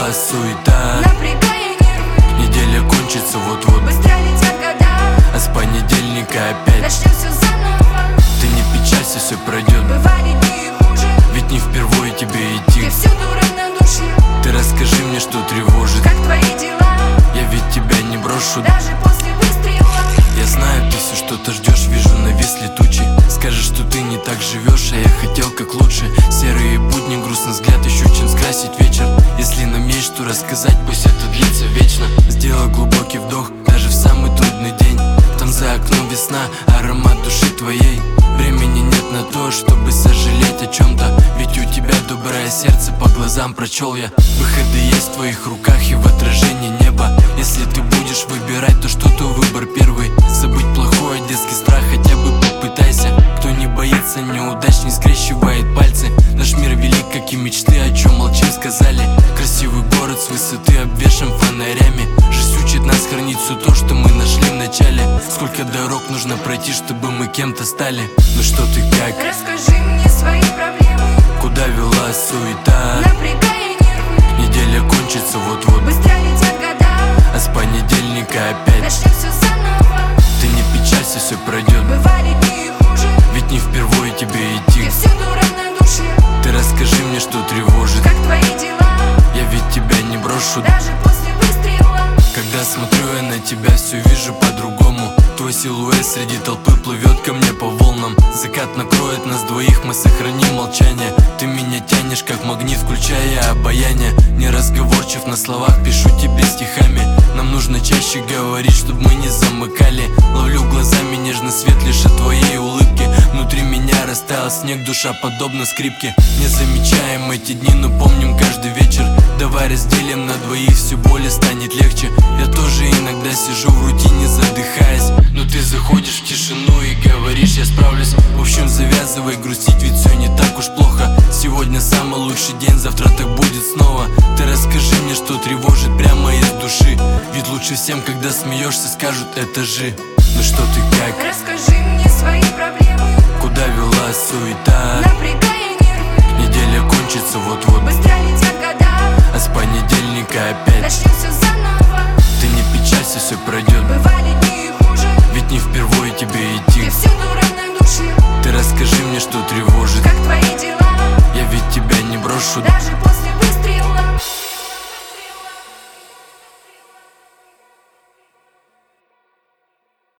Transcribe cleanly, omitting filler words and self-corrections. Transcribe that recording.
вела суета, напрягая нервы. Неделя кончится вот-вот, быстро летят года, а с понедельника опять начнем все заново. Ты не печалься, все пройдет. Бывали дни и хуже, ведь не впервые тебе идти. ты всюду равнодушие. Ты расскажи мне, что тревожит. Как твои дела? Я ведь тебя не брошу. Даже после выстрела. Я знаю, ты все что-то ждешь, вижу нависли тучи. Скажешь, что ты не так живешь, а я хотел как лучше. Серые будни, грустный взгляд, ищу чем скрасить вечер. Если нам есть что рассказать, пусть это длится вечно. Сделай глубокий вдох, даже в самый трудный день. Там за окном весна, аромат души твоей. Времени нет на то, чтобы сожалеть о чем-то. Ведь у тебя доброе сердце, по глазам прочел я. Выходы есть в твоих руках и в отражении неба. Если ты будешь выбирать, то что-то выбор первый. Забыть плохое, детский страх, хотя бы попытайся. Кто не боится неудач, не скрещивает пальцы. Наш мир велик, как и мечты, о чем молчим сказали. Красивый город с высоты обвешан фонарями. Жизнь учит нас хранить все то, что мы нашли в начале. Сколько дорог нужно пройти, чтобы мы кем-то стали. Ну что ты как? Расскажи мне свои проблемы. Куда вела суета? Напрягая нервы. Неделя кончится вот-вот, быстро летят года, а с понедельника опять начнем все заново. Ты не печалься, все пройдет. Бывали дни и хуже, ведь не впервые тебе ты идти. всюду равнодушие. Ты расскажи мне, что тревожит. Как твои дела? Я ведь тебя не брошу. Даже после выстрела. Когда смотрю я на тебя, все вижу по-другому. Твой силуэт среди толпы плывет ко мне по волнам. Закат накроет нас двоих, мы сохраним молчание. Ты меня тянешь как магнит, включая обаяние. Не разговорчив на словах, пишу тебе стихами. Нам нужно чаще говорить, чтобы мы не замыкали. Ловлю глазами нежный свет лишь от твоей улыбки. Внутри меня растаял снег, душа подобна скрипке. Не замечаем эти дни, но помним каждый вечер. Давай разделим на двоих, все более станет легче. Я тоже иногда сижу в рутине, задыхаясь. Но ты заходишь в тишину и говоришь, я справлюсь. В общем, завязывай грустить, ведь все не так уж плохо. Сегодня самый лучший день, завтра так будет снова. Ты расскажи мне, что тревожит прямо из души. Ведь лучше всем, когда смеешься, скажут это же. Ну что ты как? Расскажи мне свои проблемы. Куда вела суета? Напрягая нервы. Неделя кончится вот-вот, быстро летят года, а с понедельника опять начнем все